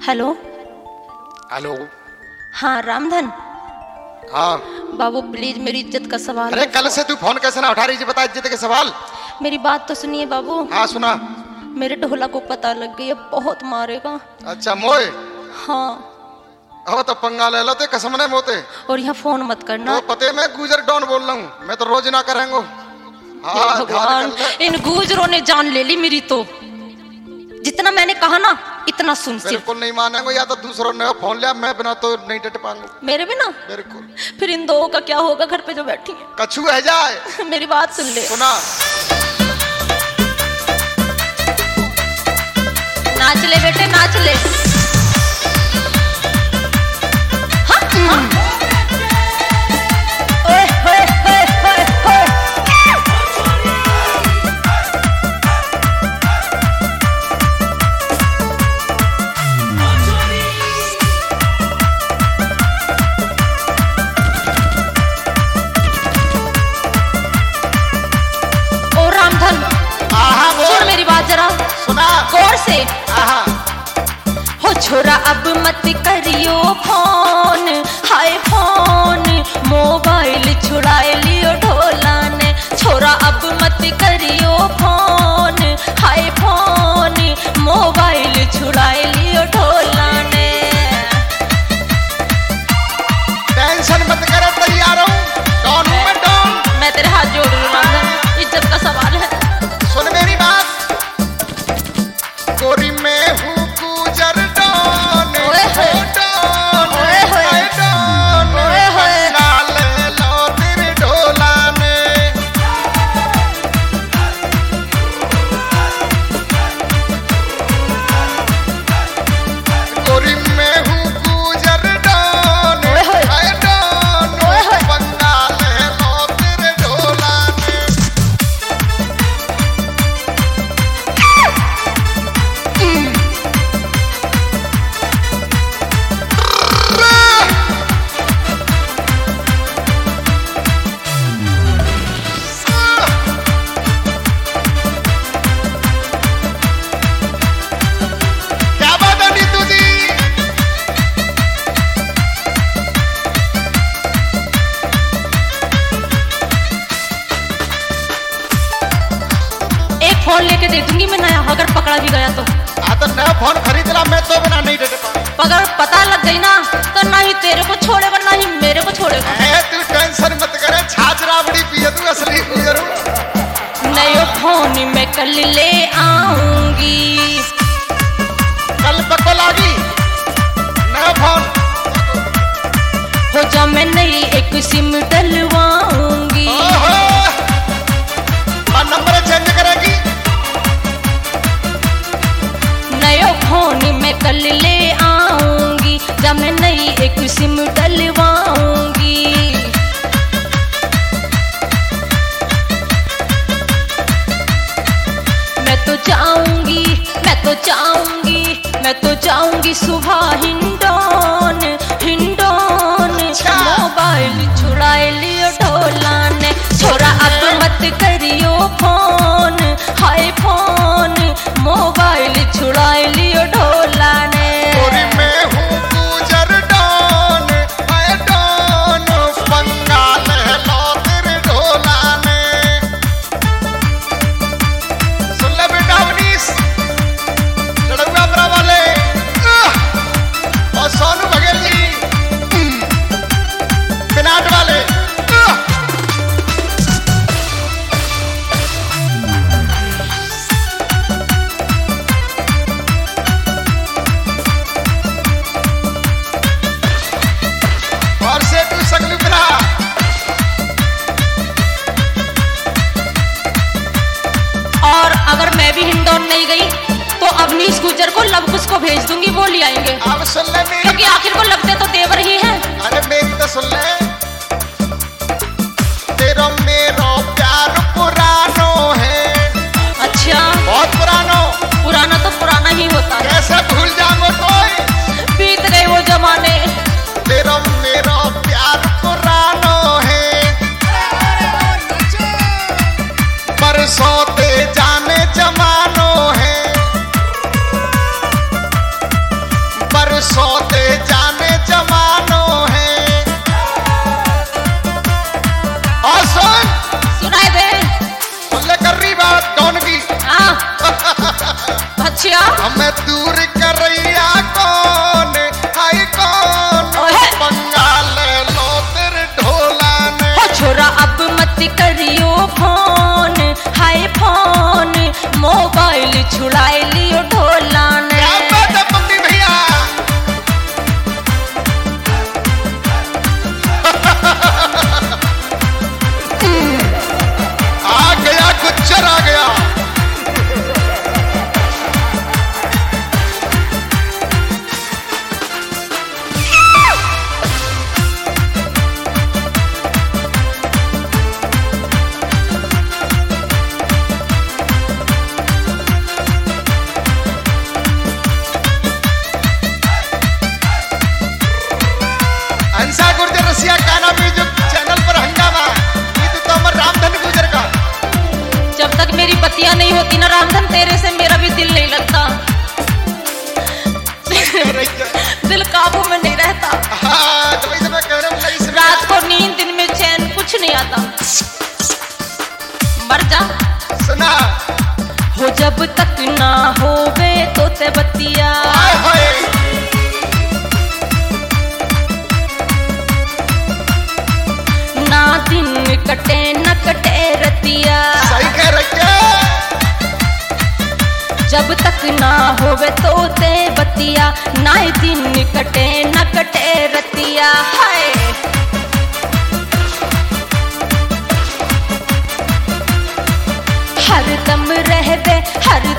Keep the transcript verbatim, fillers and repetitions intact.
Hello. Hello. हाँ रामधन। हाँ बाबू please मेरी इज्जत का सवाल। अरे कल से तू फोन कैसे ना उठा रही, बता इज्जत के सवाल। मेरी बात तो सुनिए बाबू। हाँ सुना। मेरे ढोला को पता लग गई है, बहुत मारेगा। अच्छा मोए। हाँ। अब तो पंगा ले लो ते कसम ने मोते। और यहाँ फोन मत करना। तो पते मैं गुजर डॉन बोल रहा हूँ, मैं तो रोज ना करेंगे। हाँ भगवान, इन गुजरों ने जान ले ली मेरी। तो जितना मैंने कहा ना इतना सुन। बिल्कुल नहीं मानेंगे, या तो दूसरों ने फोन लिया, मैं बिना तो नहीं डट पाऊंगा। मेरे बिना बिल्कुल। फिर इन दो का क्या होगा घर पे जो बैठी है? कछू है जाए। मेरी बात सुन ले। सुना। नाच ले बेटे नाच ले। हाँ, हाँ। ओए, ओए, ओए, ओए, ओए। ओ रामधन, सुन मेरी बात जरा सुना गौर से। आहा। हो छोरा अब मत करियो फोन, हाय फोन मोबाइल छुड़ाए लियो ढोला ने। छोरा अब मत करियो फोन, हाय फोन मोबाइल छुड़ाए लियो ढोला ने। टेंशन मत करे, तैयार हूँ। डॉन हूँ मैं, डॉन। मैं तेरे हाथ जोड़ रही हूँ, इज्जत का सवाल है। सुन मेरी बात। गोरी में हूँ गुजर डॉन। ओए होए। डॉन। ओए होए। हाय डॉन। ओए होए। पंगा ले लो तेरे ढोला में। गोरी में हूँ गुजर डॉन। ओए होए। हाय डॉन। ओए होए। पंगा ले लो तेरे ढोला में। क्या बात है नीतू जी? एक फोन लेके दे दूंगी मैं नया, अगर पकड़ा भी गया तो। आ तो नया फोन खरीद ला, मैं तो बिना नहीं डटे पाऊँ। अगर पता लग गई ना तो ना ही तेरे को छोड़ेगा ना ही मेरे को छोड़ेगा। ए, तू टेंशन मत करे, छाछ राबड़ी पिए तू, असली गुजरू। नयो फोन मैं कल ले आऊंगी। कल पको लागी नया फोन। हो जा मैं नई एक सिम डलवाऊंगी। ओहो, और नंबर चेंज करेगी। नयो फोन मैं कल ले आऊंगी, जब मैं नई एक सिम डलवाऊंगी। मैं तो जाऊंगी, मैं तो जाऊंगी, मैं तो जाऊंगी सुबह हिंडोन, हिंडोन। मोबाइल छुड़ाए लियो ढोला ने। छोरा अब मत करियो फोन, हाय फोन मोबाइल छुड़ाए लियो ढोला ने। गोरी में हूँ गुजर डॉन। हाय डॉन। पंगा ले लो तेरे ढोला में। सुन ले बेटा अवनीश, लड़ुआ बरा वाले और सोनू बघेल जी पिनाट वाले। और से तू सगलू बिना। और अगर मैं भी हिंडोन नहीं गई तो अवनीश गुजर को लव कुश को भेज दूंगी, वो ले आएंगे। अब सुन ले मेरी। क्योंकि आखिर को लगते तो देवर ही है। अरे मेरी तो सुन ले। तेरा मेरो प्यार पुरानो है। अच्छा बहुत पुरानो। पुराना तो पुराना ही होता है, कैसे भूल जाऊंगा कोई। बीत गए वो जमाने। तेरा मेरो प्यार पुरानो है। बरसों ते जाने जमानो है। मेरी बत्तियां नहीं होती ना रामधन तेरे से मेरा भी दिल नहीं लगता। दिल काबू में नहीं रहता। हाँ, तो वही तो मैं कह रहा हूँ, नहीं सुना। रात को नींद, दिन में चैन, कुछ नहीं आता। मर जा। सुना हो जब तक ना होवे तो ते बत्तिया, हाय हाय ना दिन कटे न कटे रतिया। सही कह रही है। जब तक ना होवे तो ते बत्तिया, ना दिन कटे न कटे रतिया। हाय हर दम रहवे, हर